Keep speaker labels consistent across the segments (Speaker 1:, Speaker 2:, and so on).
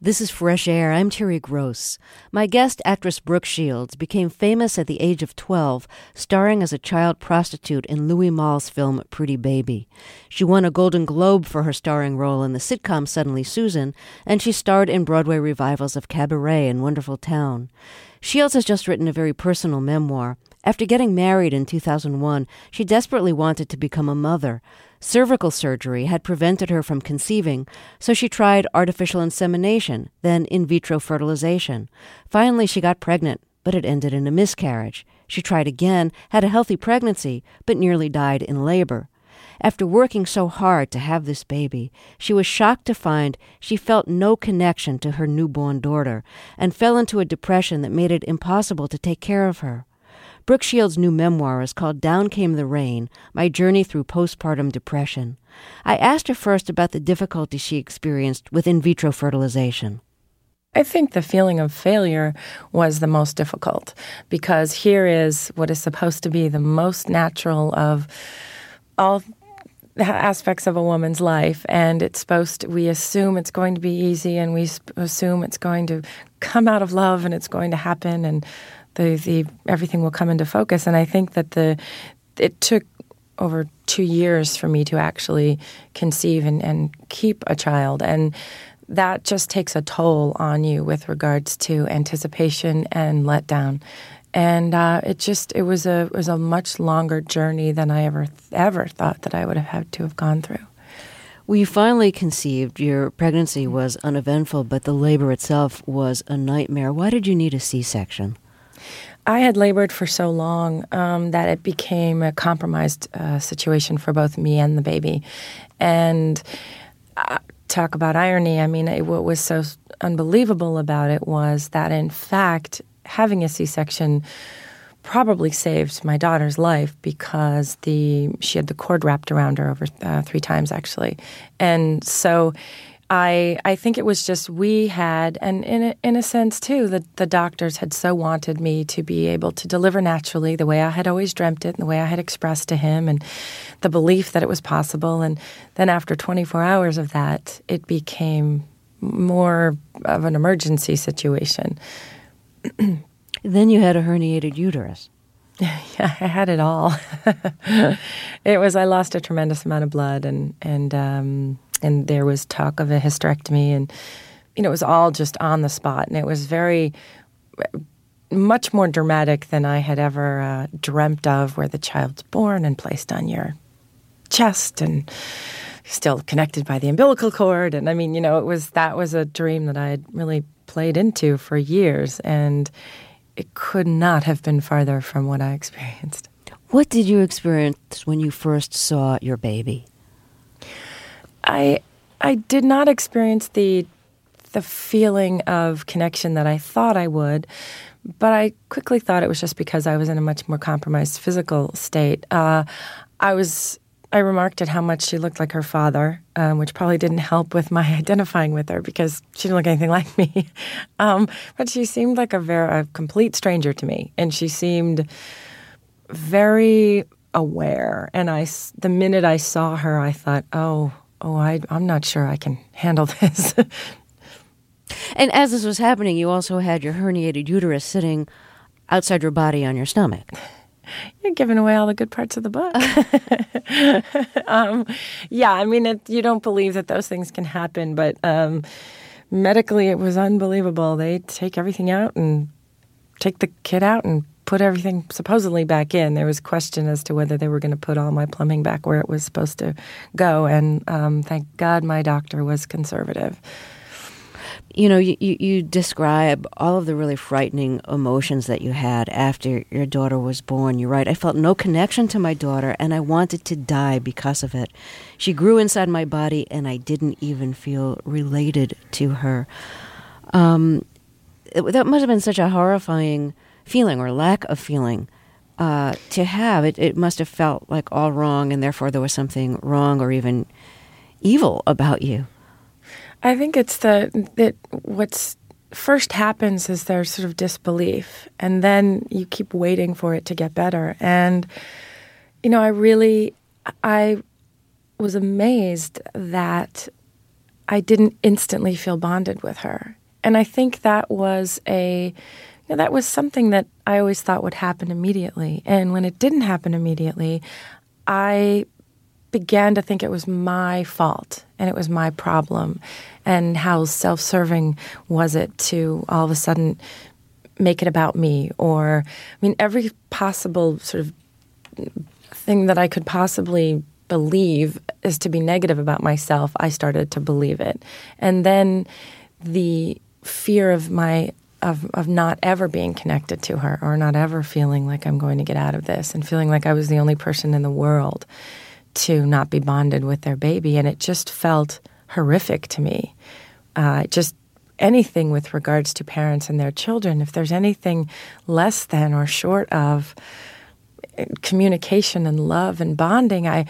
Speaker 1: This is Fresh Air. I'm Terry Gross. My guest, actress Brooke Shields, became famous at the age of 12, starring as a child prostitute in Louis Malle's film Pretty Baby. She won a Golden Globe for her starring role in the sitcom Suddenly Susan, and she starred in Broadway revivals of Cabaret and Wonderful Town. Shields has just written a very personal memoir. After getting married in 2001, she desperately wanted to become a mother. Cervical surgery had prevented her from conceiving, so she tried artificial insemination, then in vitro fertilization. Finally, she got pregnant, but it ended in a miscarriage. She tried again, had a healthy pregnancy, but nearly died in labor. After working so hard to have this baby, she was shocked to find she felt no connection to her newborn daughter and fell into a depression that made it impossible to take care of her. Brooke Shields' new memoir is called Down Came the Rain, My Journey Through Postpartum Depression. I asked her first about the difficulty she experienced with in vitro fertilization.
Speaker 2: I think the feeling of failure was the most difficult because here is what is supposed to be the most natural of all aspects of a woman's life, and we assume it's going to be easy, and we assume it's going to come out of love, and it's going to happen, and everything will come into focus. And I think that it took over 2 years for me to actually conceive and keep a child, and that just takes a toll on you with regards to anticipation and letdown. And it was a much longer journey than I ever thought that I would have had to have gone through.
Speaker 1: Well, you finally conceived. Your pregnancy was uneventful, but the labor itself was a nightmare. Why did you need a C-section?
Speaker 2: I had labored for so long that it became a compromised situation for both me and the baby. And talk about irony, I mean, what was so unbelievable about it was that, in fact, having a C-section probably saved my daughter's life because she had the cord wrapped around her over 3 times, actually. And so I think it was just we had, and in a sense, too, the doctors had so wanted me to be able to deliver naturally the way I had always dreamt it and the way I had expressed to him, and the belief that it was possible. And then after 24 hours of that, it became more of an emergency situation.
Speaker 1: Then you had a herniated uterus.
Speaker 2: Yeah, I had it all. I lost a tremendous amount of blood, and there was talk of a hysterectomy, and it was all just on the spot, and it was much more dramatic than I had ever dreamt of, where the child's born and placed on your chest and still connected by the umbilical cord, and I mean, that was a dream that I had really played into for years, and it could not have been farther from what I experienced.
Speaker 1: What did you experience when you first saw your baby?
Speaker 2: I did not experience the feeling of connection that I thought I would, but I quickly thought it was just because I was in a much more compromised physical state. I remarked at how much she looked like her father, which probably didn't help with my identifying with her because she didn't look anything like me. But she seemed like a complete stranger to me, and she seemed very aware. And the minute I saw her, I thought, I'm not sure I can handle this.
Speaker 1: And as this was happening, you also had your herniated uterus sitting outside your body on your stomach.
Speaker 2: You're giving away all the good parts of the book. Yeah, I mean, you don't believe that those things can happen, but medically it was unbelievable. They take everything out and take the kid out and put everything supposedly back in. There was question as to whether they were going to put all my plumbing back where it was supposed to go, and thank God my doctor was conservative.
Speaker 1: You describe all of the really frightening emotions that you had after your daughter was born. You write, I felt no connection to my daughter, and I wanted to die because of it. She grew inside my body, and I didn't even feel related to her. That must have been such a horrifying feeling, or lack of feeling, to have. It must have felt like all wrong, and therefore there was something wrong or even evil about you.
Speaker 2: I think it's what's first happens is there's sort of disbelief, and then you keep waiting for it to get better. And, I was amazed that I didn't instantly feel bonded with her. And I think that was that was something that I always thought would happen immediately. And when it didn't happen immediately, I began to think it was my fault and it was my problem. And how self-serving was it to all of a sudden make it about me? Or, every possible sort of thing that I could possibly believe is to be negative about myself, I started to believe it. And then the fear of not ever being connected to her, or not ever feeling like I'm going to get out of this, and feeling like I was the only person in the world to not be bonded with their baby. And it just felt horrific to me. Just anything with regards to parents and their children, if there's anything less than or short of communication and love and bonding, I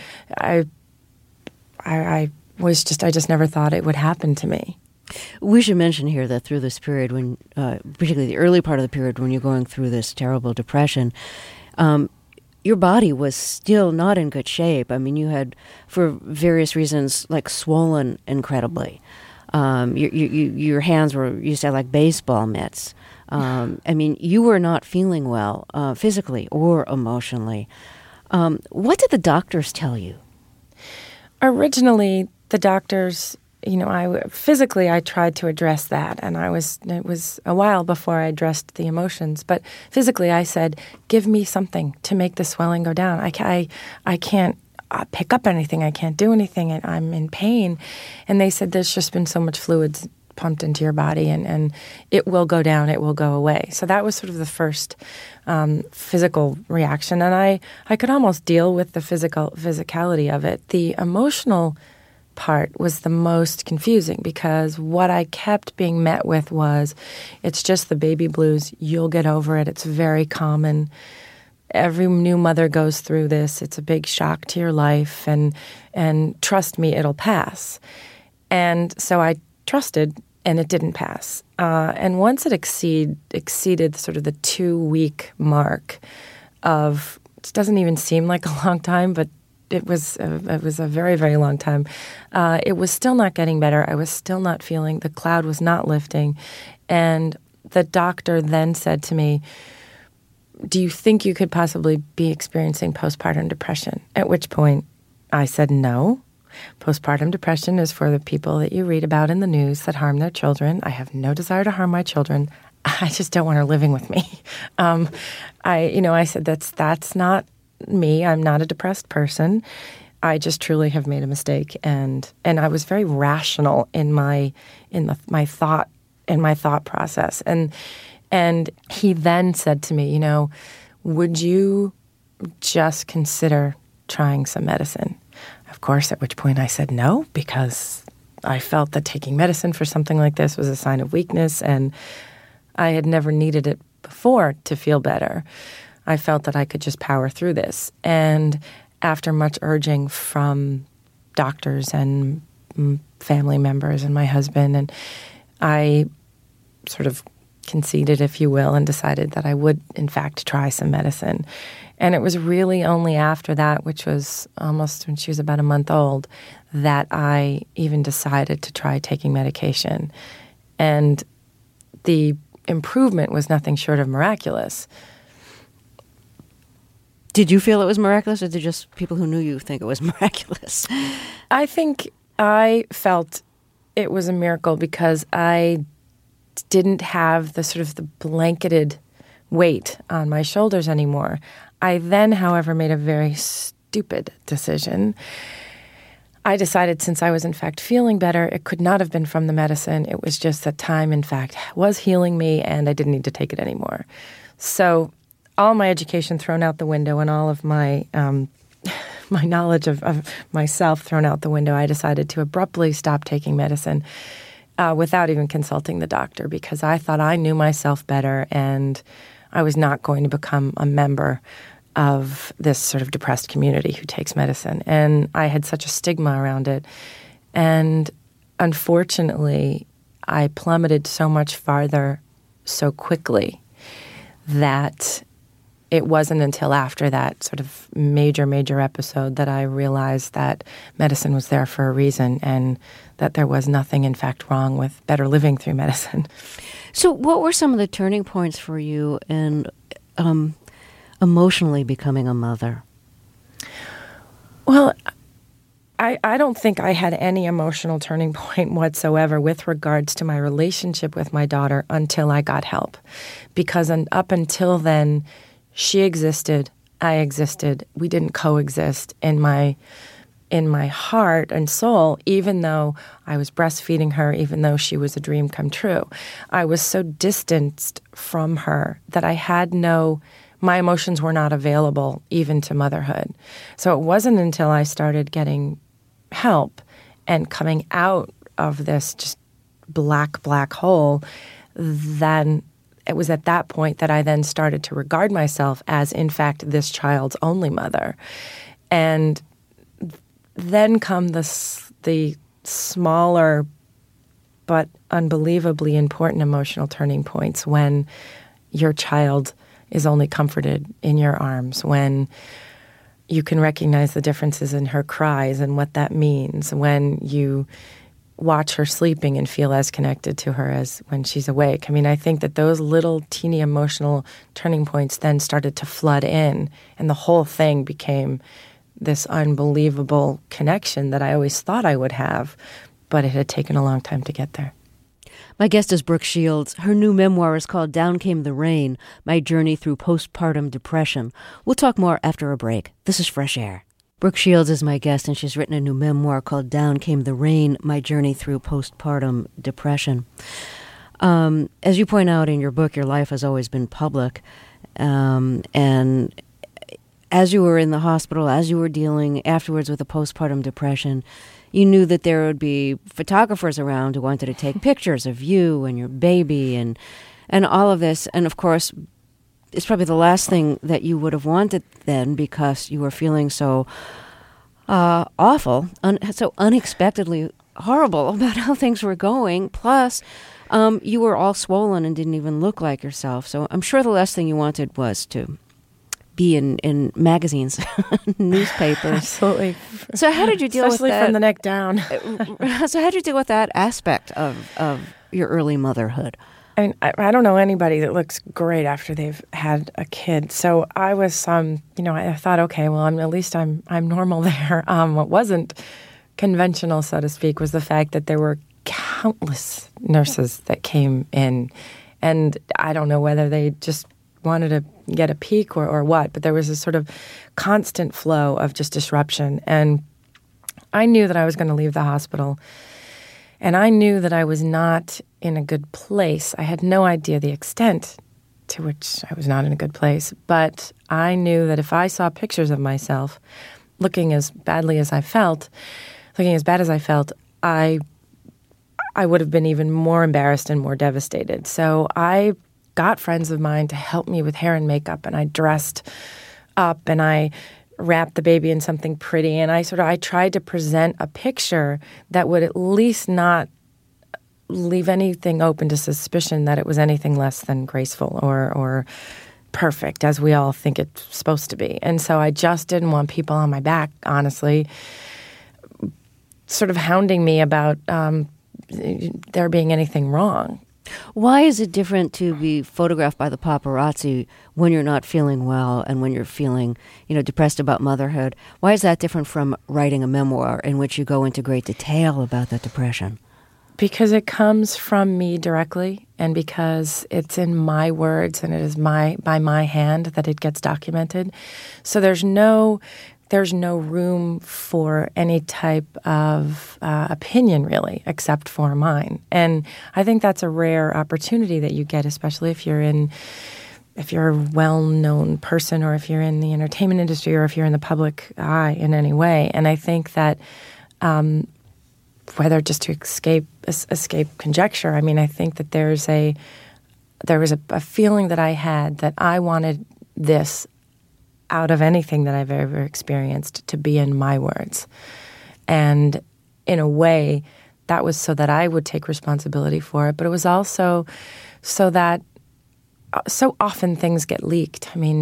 Speaker 2: just never thought it would happen to me.
Speaker 1: We should mention here that through this period, when particularly the early part of the period when you're going through this terrible depression, your body was still not in good shape. You had, for various reasons, like swollen incredibly. Your hands were used to have like baseball mitts. You were not feeling well physically or emotionally. What did the doctors tell you?
Speaker 2: Originally, the doctors, physically I tried to address that, and it was a while before I addressed the emotions. But physically, I said, "Give me something to make the swelling go down. I can't pick up anything. I can't do anything, and I'm in pain." And they said, "There's just been so much fluids pumped into your body, and it will go down. It will go away." So that was sort of the first physical reaction, and I could almost deal with the physicality of it. The emotional part was the most confusing, because what I kept being met with was, "It's just the baby blues. You'll get over it. It's very common. Every new mother goes through this. It's a big shock to your life, and trust me, it'll pass." And so I trusted, and it didn't pass. And once it exceeded sort of the 2-week mark of, it doesn't even seem like a long time, but it was a very, very long time. It was still not getting better. I was still not feeling, the cloud was not lifting. And the doctor then said to me, "Do you think you could possibly be experiencing postpartum depression?" At which point I said, "No. Postpartum depression is for the people that you read about in the news that harm their children. I have no desire to harm my children. I just don't want her living with me." I said, that's not me. I'm not a depressed person. I just truly have made a mistake. And I was very rational in my thought process. And he then said to me, "Would you just consider trying some medicine?" Of course, at which point I said no, because I felt that taking medicine for something like this was a sign of weakness, and I had never needed it before to feel better. I felt that I could just power through this. And after much urging from doctors and family members and my husband, and I sort of conceded, if you will, and decided that I would, in fact, try some medicine. And it was really only after that, which was almost when she was about a month old, that I even decided to try taking medication. And the improvement was nothing short of miraculous.
Speaker 1: Did you feel it was miraculous, or did just people who knew you think it was miraculous?
Speaker 2: I think I felt it was a miracle because I didn't have the sort of the blanketed weight on my shoulders anymore. I then, however, made a very stupid decision. I decided, since I was in fact feeling better, it could not have been from the medicine. It was just that time, in fact, was healing me, and I didn't need to take it anymore. So all my education thrown out the window, and all of my my knowledge of myself thrown out the window, I decided to abruptly stop taking medicine without even consulting the doctor, because I thought I knew myself better, and I was not going to become a member of this sort of depressed community who takes medicine. And I had such a stigma around it. And unfortunately, I plummeted so much farther so quickly that it wasn't until after that sort of major episode that I realized that medicine was there for a reason and that there was nothing, in fact, wrong with better living through medicine.
Speaker 1: So what were some of the turning points for you in emotionally becoming a mother?
Speaker 2: Well, I don't think I had any emotional turning point whatsoever with regards to my relationship with my daughter until I got help. Because up until then, she existed, I existed, we didn't coexist in my heart and soul, even though I was breastfeeding her, even though she was a dream come true. I was so distanced from her that my emotions were not available even to motherhood. So it wasn't until I started getting help and coming out of this just black hole, then it was at that point that I then started to regard myself as, in fact, this child's only mother. And then come the smaller but unbelievably important emotional turning points when your child is only comforted in your arms, when you can recognize the differences in her cries and what that means, when you watch her sleeping and feel as connected to her as when she's awake. I mean, I think that those little teeny emotional turning points then started to flood in, and the whole thing became this unbelievable connection that I always thought I would have, but it had taken a long time to get there.
Speaker 1: My guest is Brooke Shields. Her new memoir is called Down Came the Rain, My Journey Through Postpartum Depression. We'll talk more after a break. This is Fresh Air. Brooke Shields is my guest, and she's written a new memoir called Down Came the Rain, My Journey Through Postpartum Depression. As you point out in your book, your life has always been public. And as you were in the hospital, as you were dealing afterwards with the postpartum depression, you knew that there would be photographers around who wanted to take pictures of you and your baby and all of this. And of course, it's probably the last thing that you would have wanted then, because you were feeling so awful, so unexpectedly horrible about how things were going. Plus, you were all swollen and didn't even look like yourself. So I'm sure the last thing you wanted was to be in magazines, newspapers.
Speaker 2: Absolutely.
Speaker 1: So how did you deal
Speaker 2: Especially
Speaker 1: with that?
Speaker 2: from the neck down.
Speaker 1: So how did you deal with that aspect of your early motherhood?
Speaker 2: I mean, I don't know anybody that looks great after they've had a kid. So I was, I thought, okay, well, at least I'm normal there. What wasn't conventional, so to speak, was the fact that there were countless nurses that came in, and I don't know whether they just wanted to get a peek or what, but there was a sort of constant flow of just disruption. And I knew that I was going to leave the hospital, and I knew that I was not in a good place. I had no idea the extent to which I was not in a good place, but I knew that if I saw pictures of myself looking as bad as I felt, I would have been even more embarrassed and more devastated. So I got friends of mine to help me with hair and makeup, and I dressed up and I wrapped the baby in something pretty, and I tried to present a picture that would at least not leave anything open to suspicion that it was anything less than graceful or perfect, as we all think it's supposed to be. And so I just didn't want people on my back, honestly, sort of hounding me about there being anything wrong.
Speaker 1: Why is it different to be photographed by the paparazzi when you're not feeling well and when you're feeling, depressed about motherhood? Why is that different from writing a memoir in which you go into great detail about that depression?
Speaker 2: Because it comes from me directly, and because it's in my words and it is by my hand that it gets documented. So there's no room for any type of opinion, really, except for mine. And I think that's a rare opportunity that you get, especially if you're a well-known person, or if you're in the entertainment industry, or if you're in the public eye in any way. And I think that whether just to escape conjecture, I mean, I think that there was a feeling that I had that I wanted this out of anything that I've ever experienced to be in my words. And in a way, that was so that I would take responsibility for it, but it was also so that so often things get leaked. I mean,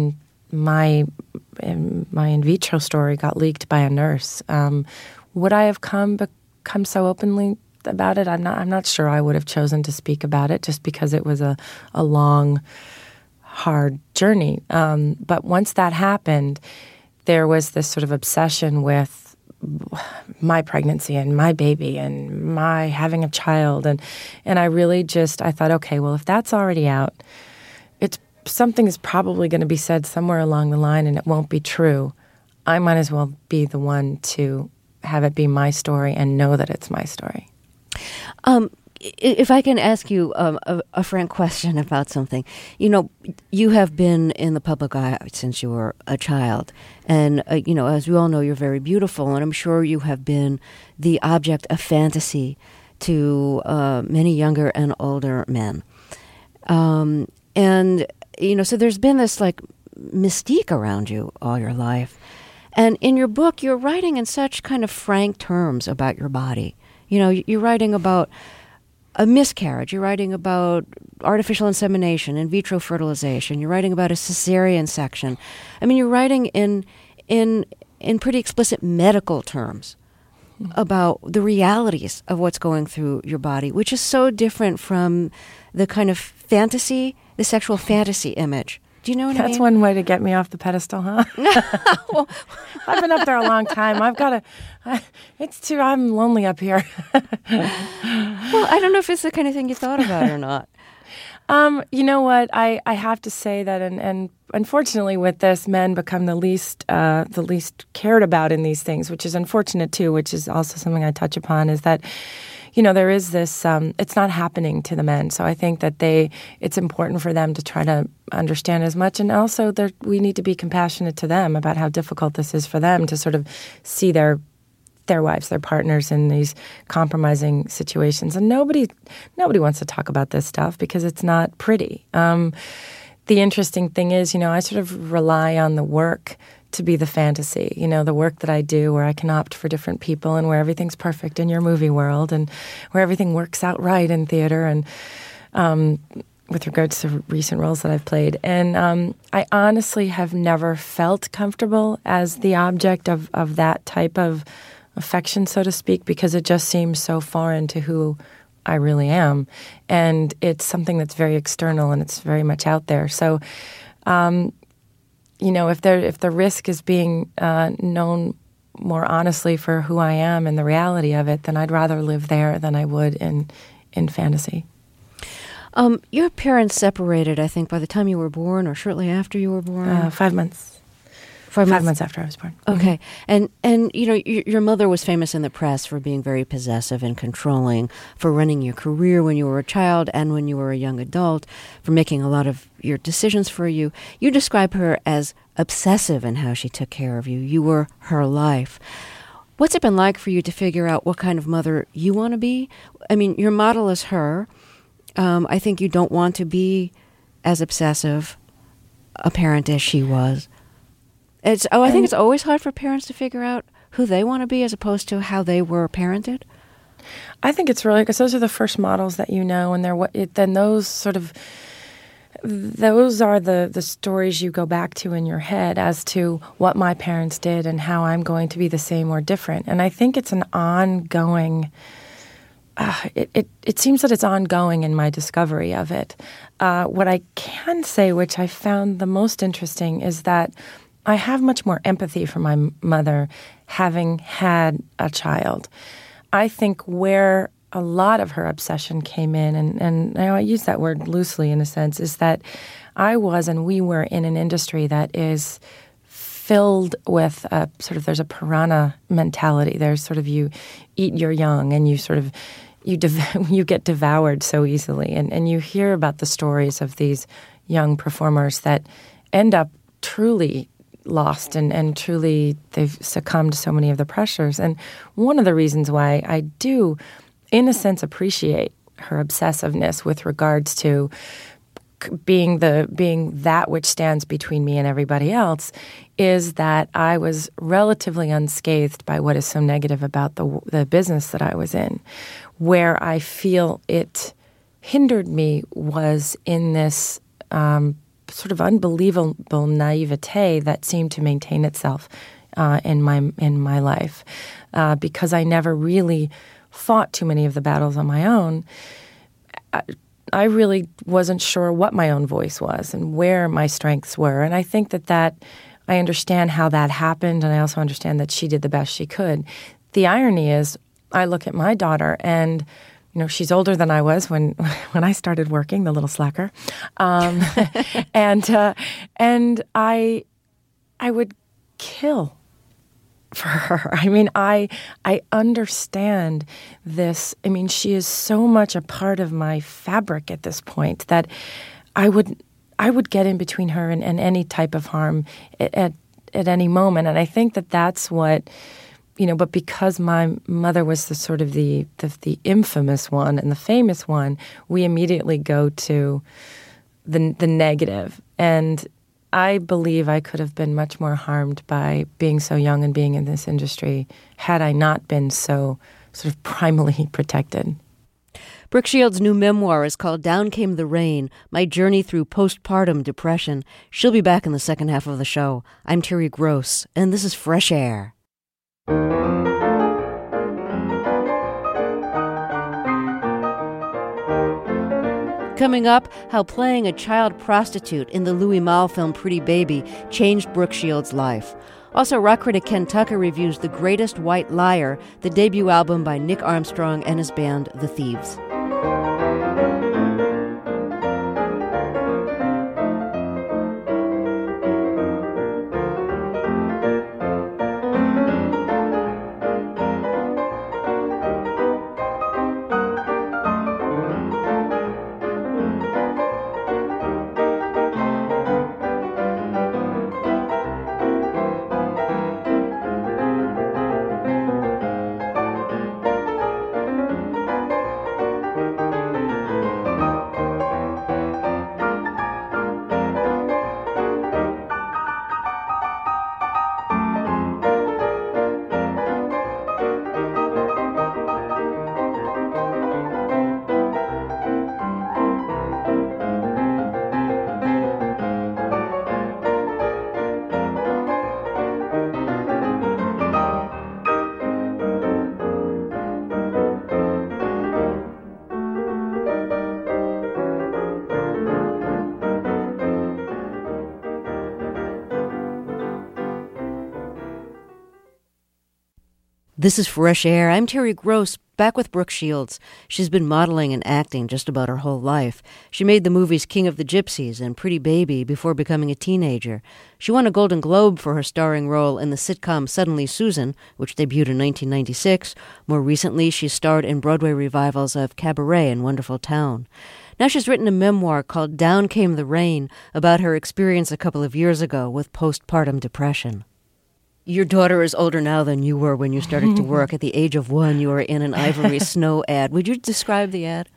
Speaker 2: my in vitro story got leaked by a nurse, would I have become so openly about it? I'm not sure I would have chosen to speak about it, just because it was a long, hard journey. But once that happened, there was this sort of obsession with my pregnancy and my baby and my having a child. And I really I thought, okay, well, if that's already out, something is probably going to be said somewhere along the line and it won't be true. I might as well be the one to have it be my story and know that it's my story.
Speaker 1: If I can ask you a frank question about something. You have been in the public eye since you were a child. And, as we all know, you're very beautiful. And I'm sure you have been the object of fantasy to many younger and older men. So there's been this, mystique around you all your life. And in your book, you're writing in such kind of frank terms about your body. You're writing about a miscarriage. You're writing about artificial insemination, in vitro fertilization. You're writing about a cesarean section. I mean, you're writing in pretty explicit medical terms about the realities of what's going through your body, which is so different from the kind of fantasy, the sexual fantasy image. Do you know what I mean?
Speaker 2: That's one way to get me off the pedestal, huh?
Speaker 1: Well,
Speaker 2: I've been up there a long time. I'm lonely up here.
Speaker 1: Well, I don't know if it's the kind of thing you thought about or not.
Speaker 2: You know what? I have to say that, and unfortunately with this, men become the least cared about in these things, which is unfortunate too, which is also something I touch upon, is that, there is this, it's not happening to the men. So I think that it's important for them to try to understand as much. And also we need to be compassionate to them about how difficult this is for them to sort of see their wives, their partners in these compromising situations. And nobody wants to talk about this stuff because it's not pretty. The interesting thing is, I sort of rely on the work to be the fantasy, the work that I do where I can opt for different people and where everything's perfect in your movie world and where everything works out right in theater and with regards to recent roles that I've played. And I honestly have never felt comfortable as the object of that type of affection, so to speak, because it just seems so foreign to who I really am. And it's something that's very external and it's very much out there. So, if the risk is being known more honestly for who I am and the reality of it, then I'd rather live there than I would in fantasy.
Speaker 1: Your parents separated, I think, by the time you were born or shortly after you were born?
Speaker 2: 5 months. 5 months after I was born.
Speaker 1: Okay. And your mother was famous in the press for being very possessive and controlling, for running your career when you were a child and when you were a young adult, for making a lot of your decisions for you. You describe her as obsessive in how she took care of you. You were her life. What's it been like for you to figure out what kind of mother you want to be? I mean, your model is her. I think you don't want to be as obsessive a parent as she was. I think it's always hard for parents to figure out who they want to be as opposed to how they were parented.
Speaker 2: I think it's really, because those are the first models that and then those are the stories you go back to in your head as to what my parents did and how I'm going to be the same or different. And I think it's an ongoing. It seems that it's ongoing in my discovery of it. What I can say, which I found the most interesting, is that I have much more empathy for my mother having had a child. I think where a lot of her obsession came in, and I use that word loosely in a sense, is that we were in an industry that is filled with there's a piranha mentality. There's sort of you eat your young and you sort of you get devoured so easily. And you hear about the stories of these young performers that end up truly lost and truly they've succumbed to so many of the pressures. And one of the reasons why I do, in a sense, appreciate her obsessiveness with regards to being that which stands between me and everybody else is that I was relatively unscathed by what is so negative about the business that I was in. Where I feel it hindered me was in this sort of unbelievable naivete that seemed to maintain itself in my life because I never really fought too many of the battles on my own. I really wasn't sure what my own voice was and where my strengths were. And I think that I understand how that happened, and I also understand that she did the best she could. The irony is I look at my daughter and, she's older than I was when I started working, the little slacker. And I would kill for her. I mean, I understand this. I mean, she is so much a part of my fabric at this point that I would get in between her and any type of harm at any moment. And I think that's what, but because my mother was the sort of the infamous one and the famous one, we immediately go to the negative. And I believe I could have been much more harmed by being so young and being in this industry had I not been so sort of primally protected.
Speaker 1: Brooke Shields' new memoir is called Down Came the Rain, My Journey Through Postpartum Depression. She'll be back in the second half of the show. I'm Terry Gross, and this is Fresh Air. Coming up, how playing a child prostitute in the Louis Malle film Pretty Baby changed Brooke Shields' life. Also, rock critic Ken Tucker reviews The Greatest White Liar, the debut album by Nick Armstrong and his band, The Thieves. This is Fresh Air. I'm Terry Gross, back with Brooke Shields. She's been modeling and acting just about her whole life. She made the movies King of the Gypsies and Pretty Baby before becoming a teenager. She won a Golden Globe for her starring role in the sitcom Suddenly Susan, which debuted in 1996. More recently, she starred in Broadway revivals of Cabaret and Wonderful Town. Now she's written a memoir called Down Came the Rain about her experience a couple of years ago with postpartum depression. Your daughter is older now than you were when you started to work. At the age of 1, you were in an Ivory Snow ad. Would you describe the ad?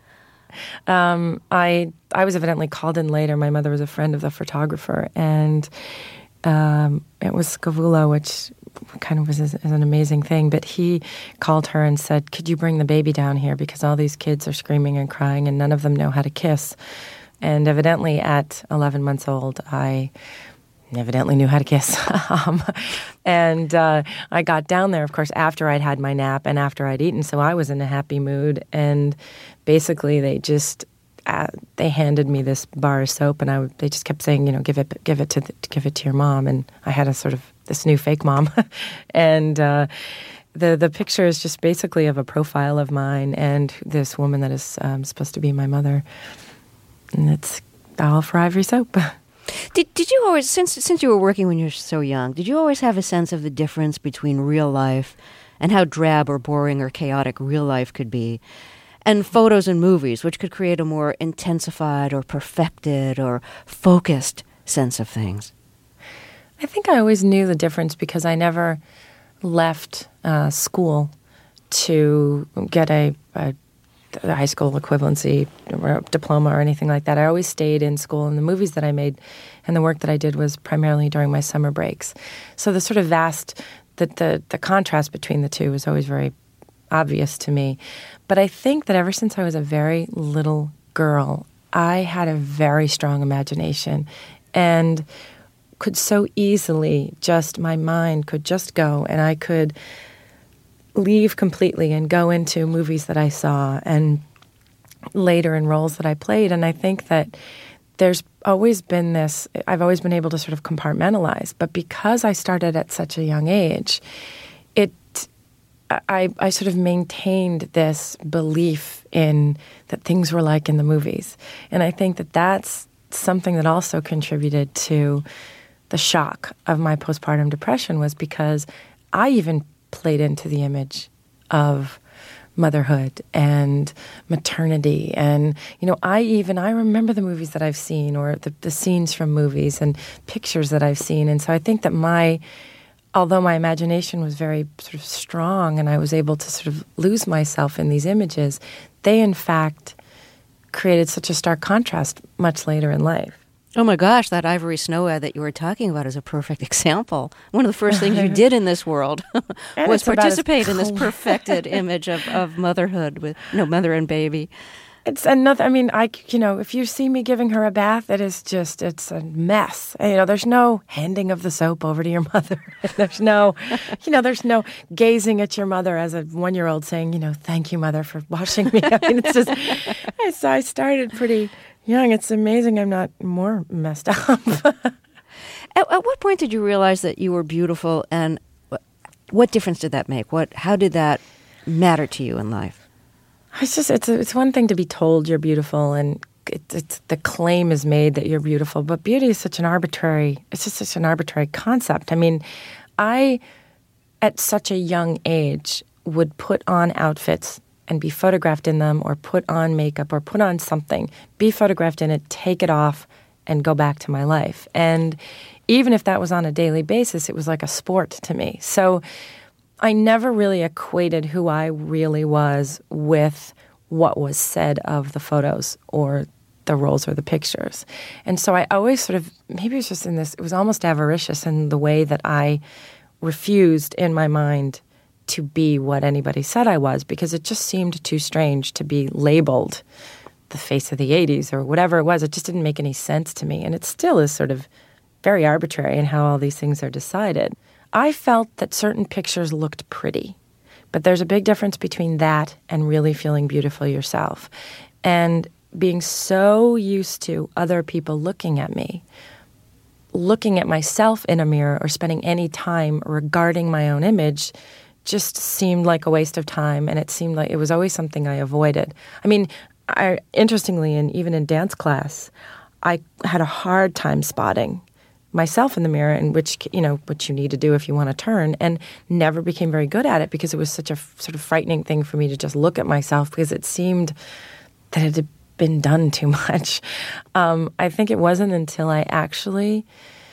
Speaker 2: I was evidently called in later. My mother was a friend of the photographer, and it was Scavullo, which kind of was an amazing thing. But he called her and said, "Could you bring the baby down here? Because all these kids are screaming and crying, and none of them know how to kiss." And evidently at 11 months old, I evidently knew how to kiss. And I got down there, of course, after I'd had my nap and after I'd eaten, so I was in a happy mood. And basically they just they handed me this bar of soap, and they just kept saying, give it to your mom. And I had a sort of this new fake mom. And the picture is just basically of a profile of mine and this woman that is supposed to be my mother. And it's all for Ivory Soap.
Speaker 1: Did you always, since you were working when you were so young, did you always have a sense of the difference between real life and how drab or boring or chaotic real life could be, and photos and movies, which could create a more intensified or perfected or focused sense of things?
Speaker 2: I think I always knew the difference because I never left school to get a high school equivalency or diploma or anything like that. I always stayed in school, and the movies that I made and the work that I did was primarily during my summer breaks. So the sort of the contrast between the two was always very obvious to me. But I think that ever since I was a very little girl, I had a very strong imagination. and could so easily my mind could just go, and I could leave completely and go into movies that I saw and later in roles that I played. And I think that there's always been I've always been able to sort of compartmentalize. But because I started at such a young age, I sort of maintained this belief in that things were like in the movies. And I think that that's something that also contributed to the shock of my postpartum depression, was because I even played into the image of motherhood and maternity. And, I remember the movies that I've seen, or the scenes from movies and pictures that I've seen. And so I think that although my imagination was very sort of strong and I was able to sort of lose myself in these images, they in fact created such a stark contrast much later in life.
Speaker 1: Oh my gosh, that Ivory Snow ad that you were talking about is a perfect example. One of the first things you did in this world was participate in this perfected image of motherhood with mother and baby.
Speaker 2: It's another, if you see me giving her a bath, it's a mess. There's no handing of the soap over to your mother. There's no gazing at your mother as a 1-year-old saying, thank you, mother, for washing me. I started pretty young. It's amazing I'm not more messed up.
Speaker 1: At what point did you realize that you were beautiful, and what difference did that make? How did that matter to you in life?
Speaker 2: It's one thing to be told you're beautiful, and it's the claim is made that you're beautiful, but beauty is such an arbitrary concept. I, at such a young age, would put on outfits and be photographed in them, or put on makeup, or put on something, be photographed in it, take it off, and go back to my life. And even if that was on a daily basis, it was like a sport to me. So I never really equated who I really was with what was said of the photos or the roles or the pictures. And so I always sort of, maybe it was just it was almost avaricious in the way that I refused in my mind to be what anybody said I was, because it just seemed too strange to be labeled the face of the 80s or whatever it was. It just didn't make any sense to me. And it still is sort of very arbitrary in how all these things are decided. I felt that certain pictures looked pretty, but there's a big difference between that and really feeling beautiful yourself. And being so used to other people looking at me, looking at myself in a mirror, or spending any time regarding my own image just seemed like a waste of time, and it seemed like it was always something I avoided. Interestingly, and even in dance class, I had a hard time spotting myself in the mirror, and which you need to do if you want to turn, and never became very good at it because it was such a sort of frightening thing for me to just look at myself, because it seemed that it had been done too much. I think it wasn't until I actually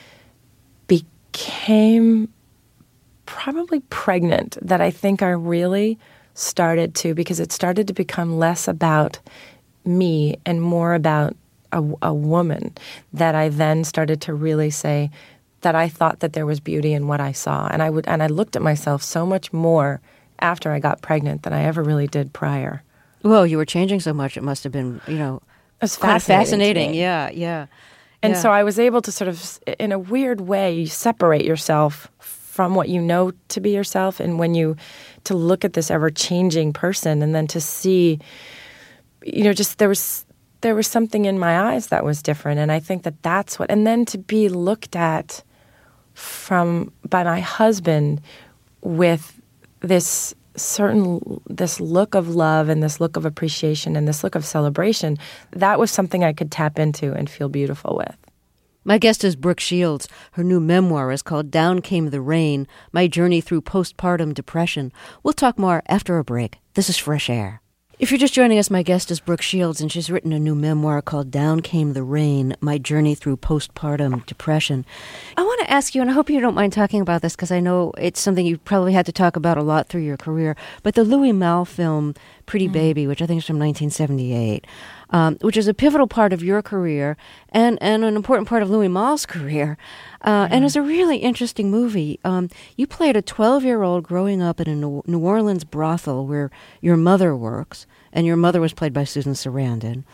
Speaker 2: became probably pregnant that I think I really started to, because it started to become less about me and more about a woman, that I then started to really say that I thought that there was beauty in what I saw. And I looked at myself so much more after I got pregnant than I ever really did prior.
Speaker 1: Well, you were changing so much, it must have been,
Speaker 2: it was
Speaker 1: fascinating. Yeah.
Speaker 2: And so I was able to sort of, in a weird way, separate yourself from what you know to be yourself, and to look at this ever-changing person, and then to see, just there was something in my eyes that was different. And I think that that's what, and then to be looked at by my husband with this look of love and this look of appreciation and this look of celebration, that was something I could tap into and feel beautiful with.
Speaker 1: My guest is Brooke Shields. Her new memoir is called Down Came the Rain, My Journey Through Postpartum Depression. We'll talk more after a break. This is Fresh Air. If you're just joining us, my guest is Brooke Shields, and she's written a new memoir called Down Came the Rain, My Journey Through Postpartum Depression. I want to ask you, and I hope you don't mind talking about this, because I know it's something you probably had to talk about a lot through your career, but the Louis Malle film, Pretty Baby, which I think is from 1978, which is a pivotal part of your career and an important part of Louis Malle's career, and is a really interesting movie. You played a 12-year-old growing up in a New Orleans brothel where your mother works, and your mother was played by Susan Sarandon.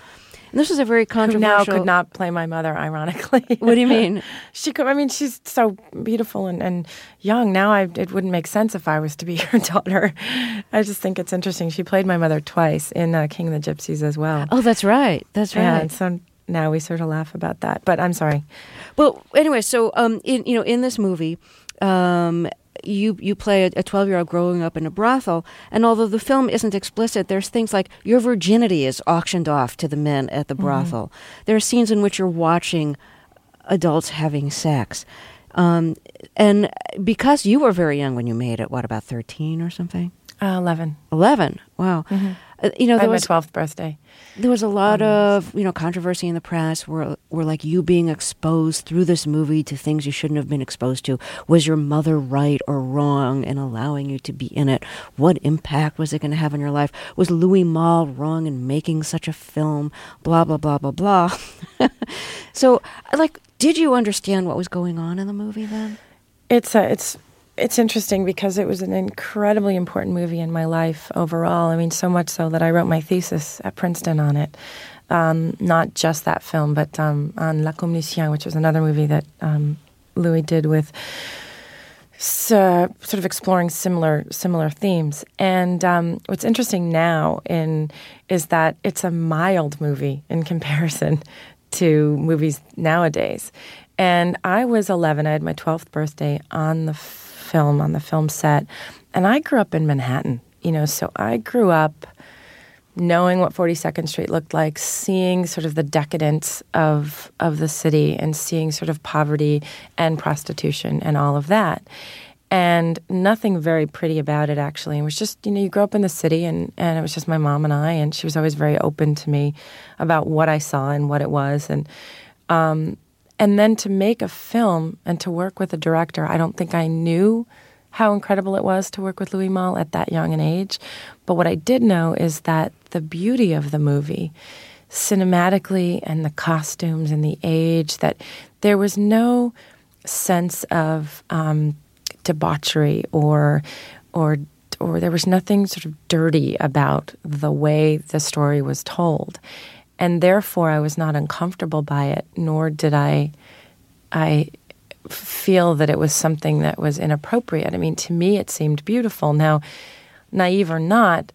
Speaker 1: And this was a very
Speaker 2: who
Speaker 1: controversial...
Speaker 2: now could not play my mother, ironically.
Speaker 1: What do you mean?
Speaker 2: She could. I mean, she's so beautiful and young. Now it wouldn't make sense if I was to be her daughter. I just think it's interesting. She played my mother twice in King of the Gypsies as well.
Speaker 1: Oh, that's right. That's right.
Speaker 2: Yeah, and so now we sort of laugh about that. But I'm sorry.
Speaker 1: Well, anyway, so in this movie, you play a 12-year-old growing up in a brothel, and although the film isn't explicit, there's things like your virginity is auctioned off to the men at the brothel. There are scenes in which you're watching adults having sex. And because you were very young when you made it, what, about 13 or something?
Speaker 2: 11.
Speaker 1: 11, wow.
Speaker 2: I had my 12th birthday.
Speaker 1: There was a lot of, controversy in the press where like you being exposed through this movie to things you shouldn't have been exposed to. Was your mother right or wrong in allowing you to be in it? What impact was it going to have on your life? Was Louis Malle wrong in making such a film? Blah, blah, blah, blah, blah. So, did you understand what was going on in the movie then?
Speaker 2: It's interesting because it was an incredibly important movie in my life overall. I mean, so much so that I wrote my thesis at Princeton on it. Not just that film, but on La Commission, which was another movie that Louis did with sort of exploring similar themes. And what's interesting now is that it's a mild movie in comparison to movies nowadays. And I was 11. I had my 12th birthday on the film set. And I grew up in Manhattan, so I grew up knowing what 42nd Street looked like, seeing sort of the decadence of the city and seeing sort of poverty and prostitution and all of that. And nothing very pretty about it, actually. It was just, you grow up in the city and it was just my mom and I, and she was always very open to me about what I saw and what it was. And then to make a film and to work with a director, I don't think I knew how incredible it was to work with Louis Malle at that young an age. But what I did know is that the beauty of the movie, cinematically and the costumes and the age, that there was no sense of debauchery or there was nothing sort of dirty about the way the story was told. And therefore, I was not uncomfortable by it, nor did I feel that it was something that was inappropriate. I mean, to me, it seemed beautiful. Now, naive or not,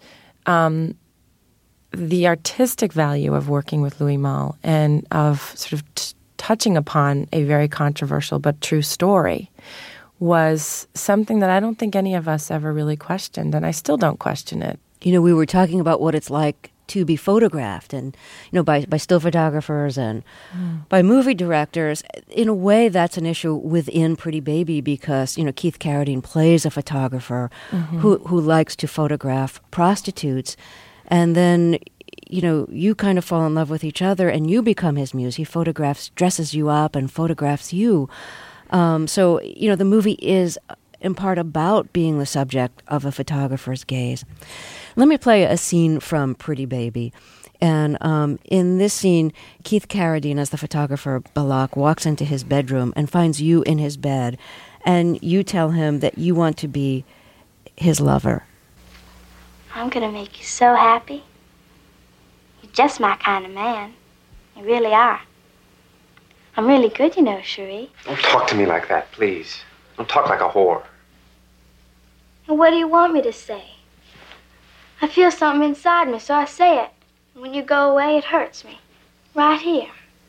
Speaker 2: the artistic value of working with Louis Malle and of sort of touching upon a very controversial but true story was something that I don't think any of us ever really questioned, and I still don't question it.
Speaker 1: We were talking about what it's like to be photographed and, by still photographers and by movie directors. In a way, that's an issue within Pretty Baby because, Keith Carradine plays a photographer who likes to photograph prostitutes. And then, you kind of fall in love with each other and you become his muse. He dresses you up and photographs you. So, the movie is in part about being the subject of a photographer's gaze. Let me play a scene from Pretty Baby. And in this scene, Keith Carradine, as the photographer Balak, walks into his bedroom and finds you in his bed. And you tell him that you want to be his lover.
Speaker 3: I'm going to make you so happy. You're just my kind of man. You really are. I'm really good, Cherie.
Speaker 4: Don't talk to me like that, please. Don't talk like a whore.
Speaker 3: And what do you want me to say? I feel something inside me, so I say it. And when you go away, it hurts me. Right here.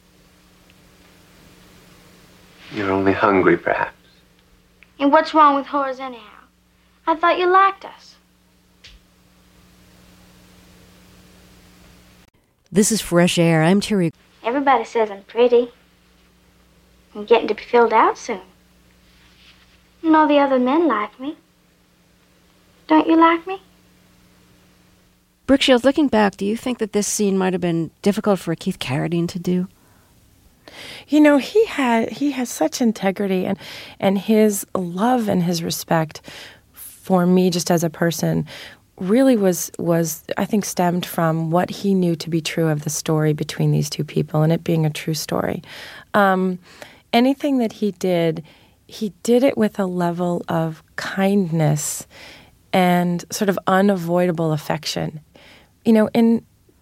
Speaker 4: You're only hungry, perhaps.
Speaker 3: And what's wrong with whores anyhow? I thought you liked us.
Speaker 1: This is Fresh Air. I'm Terry.
Speaker 3: Everybody says I'm pretty. I'm getting to be filled out soon. And all the other men like me. Don't you like me?
Speaker 1: Brooke Shields, looking back, do you think that this scene might have been difficult for Keith Carradine to do?
Speaker 2: He has such integrity and his love and his respect for me just as a person really was I think stemmed from what he knew to be true of the story between these two people and it being a true story. Anything that he did it with a level of kindness and sort of unavoidable affection. In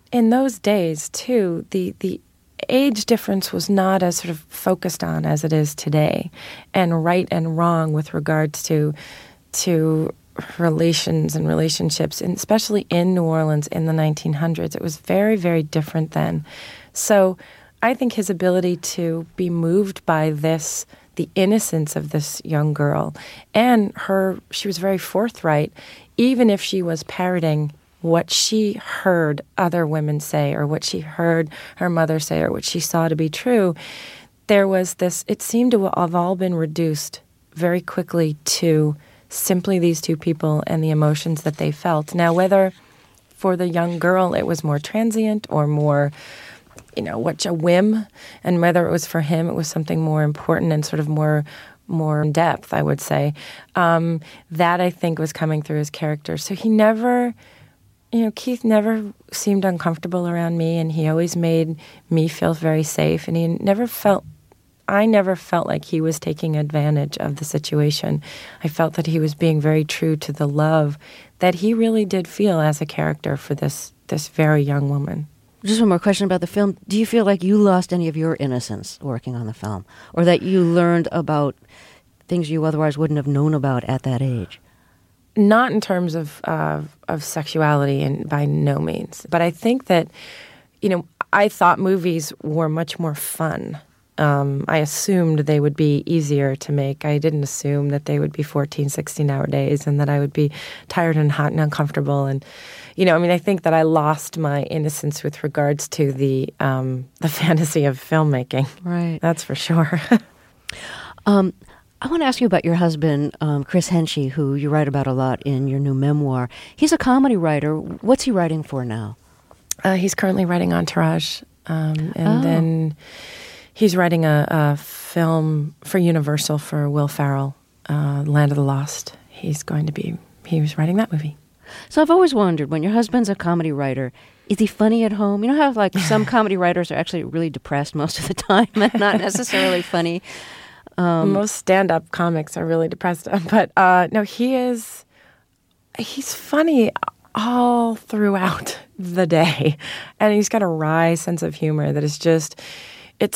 Speaker 2: in those days, too, the age difference was not as sort of focused on as it is today, and right and wrong with regards to relations and relationships, and especially in New Orleans in the 1900s. It was very, very different then. So I think his ability to be moved by this, the innocence of this young girl, and she was very forthright, even if she was parroting what she heard other women say, or what she heard her mother say, or what she saw to be true. There was this, it seemed to have all been reduced very quickly to simply these two people and the emotions that they felt. Now, whether for the young girl it was more transient or more, a whim, and whether it was for him it was something more important and sort of more in depth, I would say, that I think was coming through his character. So he never, Keith never seemed uncomfortable around me, and he always made me feel very safe, and I never felt like he was taking advantage of the situation. I felt that he was being very true to the love that he really did feel as a character for this very young woman.
Speaker 1: Just one more question about the film. Do you feel like you lost any of your innocence working on the film, or that you learned about things you otherwise wouldn't have known about at that age?
Speaker 2: Not in terms of sexuality, and by no means. But I think that, I thought movies were much more fun. I assumed they would be easier to make. I didn't assume that they would be 14, 16-hour days, and that I would be tired and hot and uncomfortable. And, I think that I lost my innocence with regards to the fantasy of filmmaking.
Speaker 1: Right.
Speaker 2: That's for sure.
Speaker 1: I want to ask you about your husband, Chris Henchy, who you write about a lot in your new memoir. He's a comedy writer. What's he writing for now?
Speaker 2: He's currently writing Entourage, then he's writing a film for Universal for Will Ferrell, Land of the Lost. He was writing that movie.
Speaker 1: So I've always wondered, when your husband's a comedy writer, is he funny at home? You know how some comedy writers are actually really depressed most of the time and not necessarily funny?
Speaker 2: Most stand-up comics are really depressed. But no, he's funny all throughout the day. And he's got a wry sense of humor that is just, it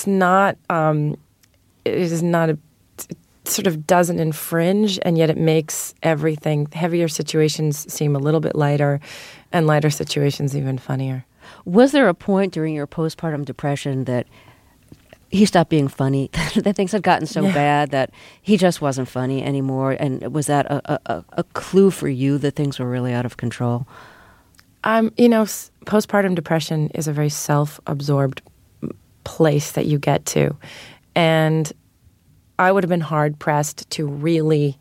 Speaker 2: sort of doesn't infringe, and yet it makes everything, heavier situations seem a little bit lighter, and lighter situations even funnier.
Speaker 1: Was there a point during your postpartum depression that he stopped being funny, that things had gotten so bad that he just wasn't funny anymore? And was that a clue for you that things were really out of control?
Speaker 2: Postpartum depression is a very self-absorbed place that you get to. And I would have been hard-pressed to really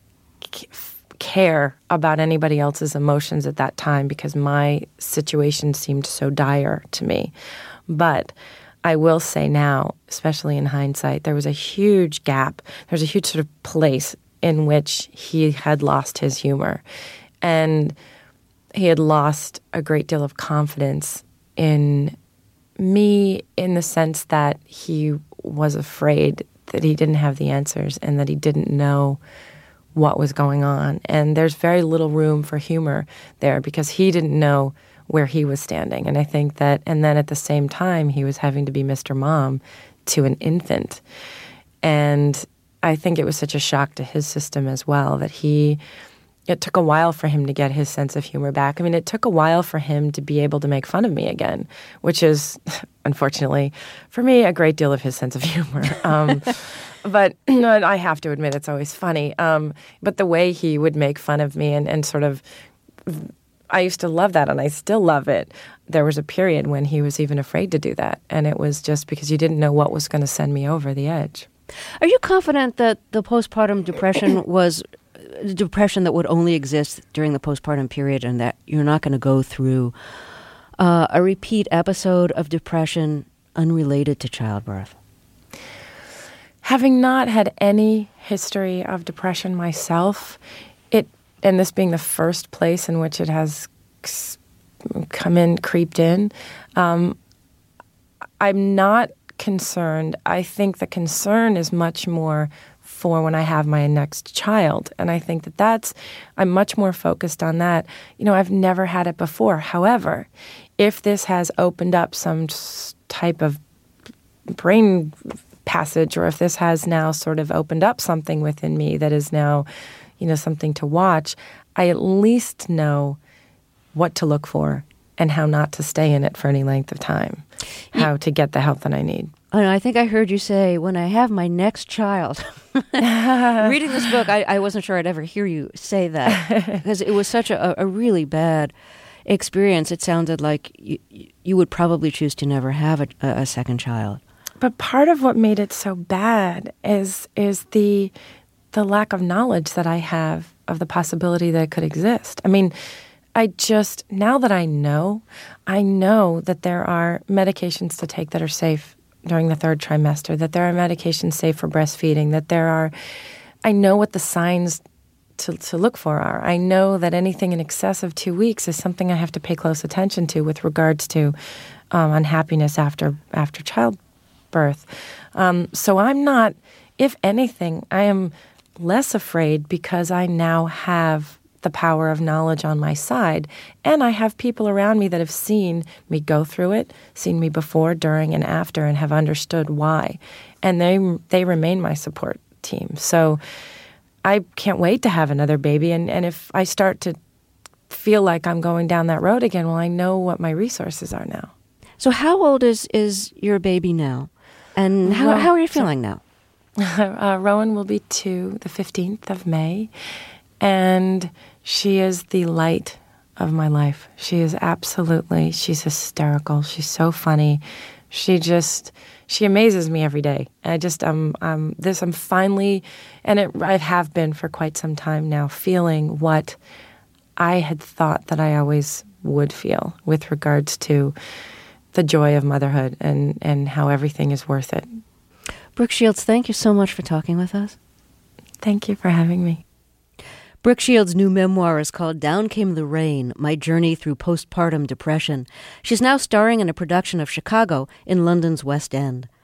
Speaker 2: care about anybody else's emotions at that time, because my situation seemed so dire to me. But I will say now, especially in hindsight, there was a huge gap. There was a huge sort of place in which he had lost his humor. And he had lost a great deal of confidence in me, in the sense that he was afraid that he didn't have the answers and that he didn't know what was going on. And there's very little room for humor there, because he didn't know where he was standing. And I think that, and then at the same time, he was having to be Mr. Mom to an infant. And I think it was such a shock to his system as well that it took a while for him to get his sense of humor back. I mean, it took a while for him to be able to make fun of me again, which is, unfortunately, for me, a great deal of his sense of humor. But I have to admit, it's always funny. But the way he would make fun of me and sort of, I used to love that, and I still love it. There was a period when he was even afraid to do that, and it was just because you didn't know what was going to send me over the edge.
Speaker 1: Are you confident that the postpartum depression was depression that would only exist during the postpartum period, and that you're not going to go through a repeat episode of depression unrelated to childbirth?
Speaker 2: Having not had any history of depression myself, and this being the first place in which it has creeped in, I'm not concerned. I think the concern is much more for when I have my next child. And I think I'm much more focused on that. I've never had it before. However, if this has opened up some type of brain passage, or if this has now sort of opened up something within me that is now, something to watch, I at least know what to look for and how not to stay in it for any length of time, how to get the help that I need.
Speaker 1: I think I heard you say, when I have my next child. Reading this book, I wasn't sure I'd ever hear you say that, because it was such a really bad experience. It sounded like you would probably choose to never have a second child.
Speaker 2: But part of what made it so bad is the lack of knowledge that I have of the possibility that it could exist. I mean, now that I know that there are medications to take that are safe during the third trimester, that there are medications safe for breastfeeding, I know what the signs to look for are. I know that anything in excess of 2 weeks is something I have to pay close attention to with regards to unhappiness after childbirth. So I'm not, if anything, I am less afraid because I now have the power of knowledge on my side, and I have people around me that have seen me go through it, seen me before, during, and after, and have understood why. And they remain my support team. So I can't wait to have another baby. And if I start to feel like I'm going down that road again, well, I know what my resources are now.
Speaker 1: So how old is your baby now? And how are you feeling now?
Speaker 2: Rowan will be 2 the 15th of May. And she is the light of my life. She's hysterical. She's so funny. She amazes me every day. I finally, I have been for quite some time now, feeling what I had thought that I always would feel with regards to the joy of motherhood and how everything is worth it.
Speaker 1: Brooke Shields, thank you so much for talking with us.
Speaker 2: Thank you for having me.
Speaker 1: Brooke Shields' new memoir is called Down Came the Rain, My Journey Through Postpartum Depression. She's now starring in a production of Chicago in London's West End.